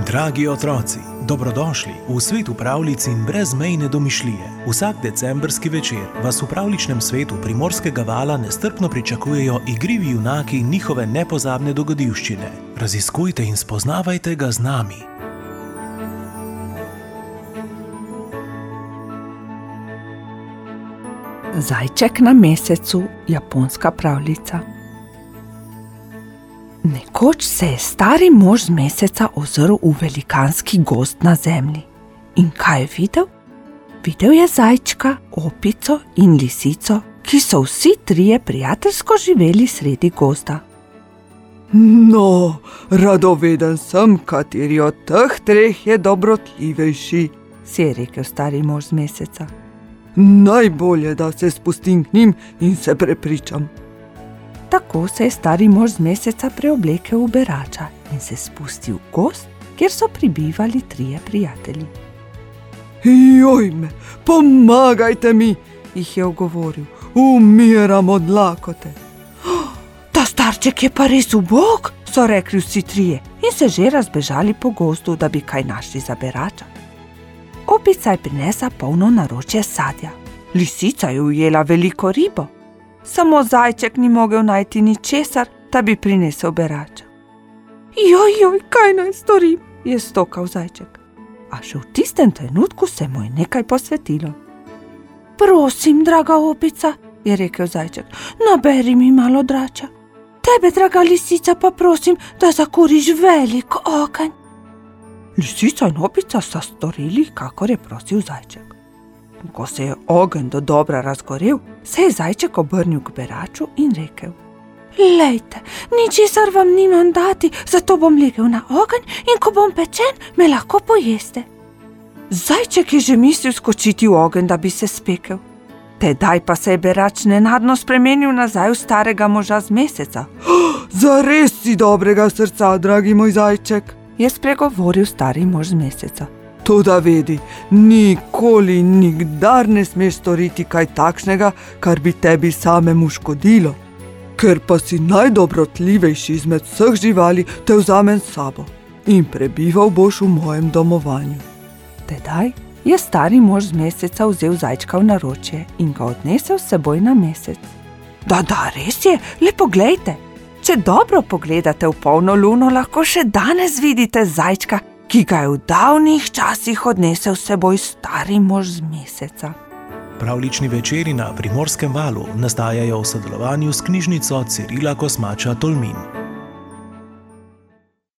Dragi otroci, dobrodošli v svetu pravljic in brezmejne domišljije. Vsak decembrski večer vas v pravličnem svetu Primorskega vala nestrpno pričakujejo igrivi junaki in njihove nepozabne dogodivščine. Raziskujte in spoznavajte ga z nami. Zajček na mesecu, japonska pravljica. Nekoč se je stari mož z meseca ozrl v velikanski gozd na zemlji. In kaj je videl? Videl je zajčka, opico in lisico, ki so vsi trije prijateljsko živeli sredi gozda. No, radoveden sem, kateri od teh treh je dobrotljivejši, si je rekel stari mož z meseca. Najbolje, da se spustim k njim in se prepričam. Tako se je stari mož z meseca preoblekel v berača in se spustil v gozd, kjer so pribivali trije prijatelji. Joj me, pomagajte mi, jih je ogovoril, umiram od lakote. Ta starček je pa res ubog, so rekli vsi trije in se že razbežali po gozdu, da bi kaj našli za berača. Opica je prinesla polno naročje sadja, lisica je ujela veliko ribo, samo zajček ni mogel najti ničesar, da bi prinesel berača. Joj, kaj naj storim, je stokal zajček. A še v tistem trenutku se mu je nekaj posvetilo. Prosim, draga opica, je rekel zajček, naberi mi malo drača. Tebe, draga lisica, pa prosim, da zakuriš velik ogenj. Lisica in opica sta storili, kakor je prosil zajček. Ko se je ogenj do dobra razgorel, se je zajček obrnil k beraču in rekel: Lejte, ničesar vam nimam dati, zato bom legel na ogenj in ko bom pečen, me lahko pojeste. Zajček je že mislil skočiti v ogenj, da bi se spekel. Tedaj pa se je berač nenadno spremenil nazaj v starega moža z meseca. Zares si dobrega srca, dragi moj zajček, je spregovoril stari mož z meseca. Toda vedi, nikoli, nikdar ne smeš storiti kaj takšnega, kar bi tebi samemu škodilo. Ker pa si najdobrotljivejši izmed vseh živali, te vzamem s sabo in prebival boš v mojem domovanju. Tedaj je stari mož z meseca vzel zajčka v naročje in ga odnesel s seboj na mesec. Da, res je, le poglejte. Če dobro pogledate v polno luno, lahko še danes vidite zajčka, ki ga je v davnih časih odnesel s seboj stari mož z meseca. Pravlični večeri na Primorskem valu nastajajo v sodelovanju s knjižnico Cirila Kosmača Tolmin.